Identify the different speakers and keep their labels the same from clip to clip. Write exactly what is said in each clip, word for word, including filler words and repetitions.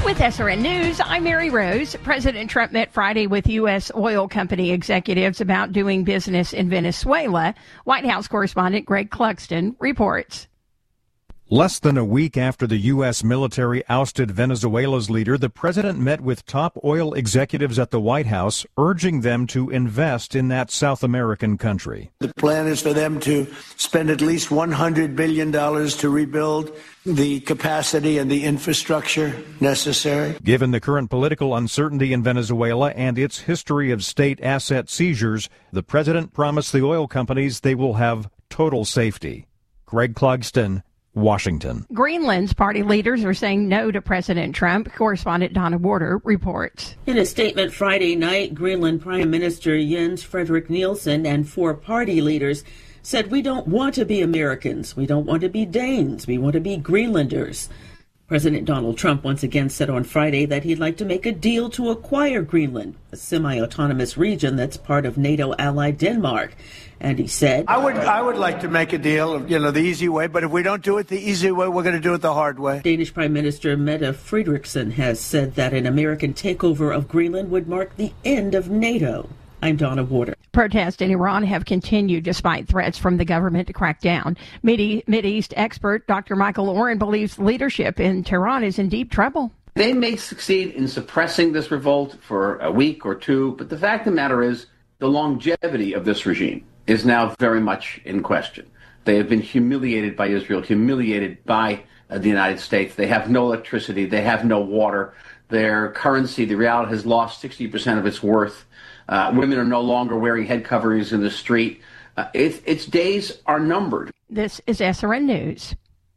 Speaker 1: With S R N News, I'm Mary Rose. President Trump met Friday with U S oil company executives about doing business in Venezuela. White House correspondent Greg Clugston reports.
Speaker 2: Less than a week after the U S military ousted Venezuela's leader, the president met with top oil executives at the White House, urging them to invest in that South American country.
Speaker 3: The plan is for them to spend at least one hundred billion dollars to rebuild the capacity and the infrastructure necessary.
Speaker 2: Given the current political uncertainty in Venezuela and its history of state asset seizures, the president promised the oil companies they will have total safety. Greg Clugston, Washington.
Speaker 1: Greenland's party leaders are saying no to President Trump. Correspondent Donna Warder reports.
Speaker 4: In a statement Friday night, Greenland Prime Minister Jens Frederik Nielsen and four party leaders said, "We don't want to be Americans. We don't want to be Danes. We want to be Greenlanders." President Donald Trump once again said on Friday that he'd like to make a deal to acquire Greenland, a semi-autonomous region that's part of NATO ally Denmark. And he said,
Speaker 3: I would I would like to make a deal, you know, the easy way, but if we don't do it the easy way, we're going to do it the hard way.
Speaker 4: Danish Prime Minister Mette Frederiksen has said that an American takeover of Greenland would mark the end of NATO. I'm Donna Warder.
Speaker 1: Protests in Iran have continued despite threats from the government to crack down. Mideast expert Doctor Michael Oren believes leadership in Tehran is in deep trouble.
Speaker 5: They may succeed in suppressing this revolt for a week or two, but the fact of the matter is the longevity of this regime is now very much in question. They have been humiliated by Israel, humiliated by uh, the United States. They have no electricity. They have no water. Their currency, the real, has lost sixty percent of its worth. Uh, women are no longer wearing head coverings in the street. Uh, it, its days are numbered.
Speaker 1: This is S R N News.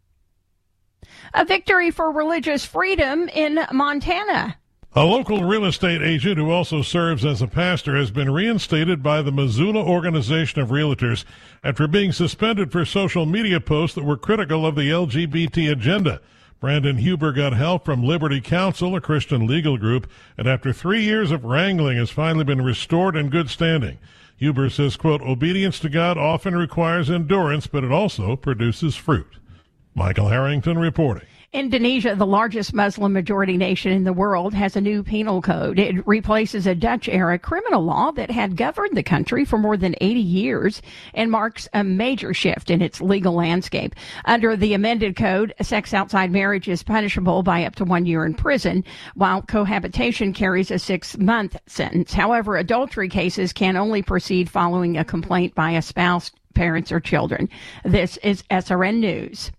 Speaker 1: A victory for religious freedom in Montana.
Speaker 6: A local real estate agent who also serves as a pastor has been reinstated by the Missoula Organization of Realtors after being suspended for social media posts that were critical of the L G B T agenda. Brandon Huber got help from Liberty Counsel, a Christian legal group, and after three years of wrangling has finally been restored in good standing. Huber says, quote, obedience to God often requires endurance, but it also produces fruit. Michael Harrington reporting.
Speaker 1: Indonesia, the largest Muslim majority nation in the world, has a new penal code. It replaces a Dutch-era criminal law that had governed the country for more than eighty years and marks a major shift in its legal landscape. Under the amended code, sex outside marriage is punishable by up to one year in prison, while cohabitation carries a six-month sentence. However, adultery cases can only proceed following a complaint by a spouse, parents, or children. This is S R N News.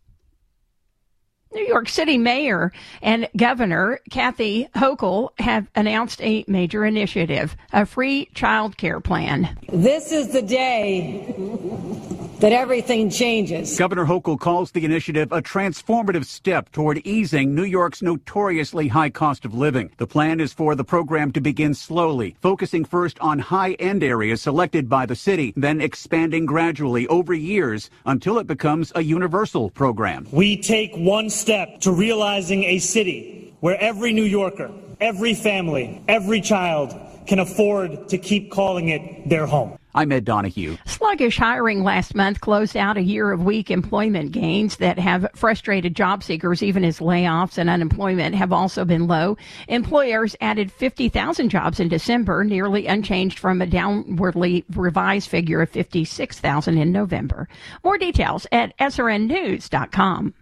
Speaker 1: New York City Mayor and Governor Kathy Hochul have announced a major initiative, a free child care plan.
Speaker 7: This is the day that everything changes.
Speaker 8: Governor Hochul calls the initiative a transformative step toward easing New York's notoriously high cost of living. The plan is for the program to begin slowly, focusing first on high-end areas selected by the city, then expanding gradually over years until it becomes a universal program.
Speaker 9: We take one step to realizing a city where every New Yorker, every family, every child can afford to keep calling it their home.
Speaker 8: I'm Ed Donahue.
Speaker 1: Sluggish hiring last month closed out a year of weak employment gains that have frustrated job seekers, even as layoffs and unemployment have also been low. Employers added fifty thousand jobs in December, nearly unchanged from a downwardly revised figure of fifty-six thousand in November. More details at S R N news dot com.